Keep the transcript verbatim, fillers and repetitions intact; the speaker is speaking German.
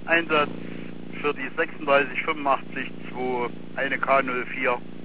Einsatz für die sechsunddreißig fünfundachtzig zwei, eine K null vier.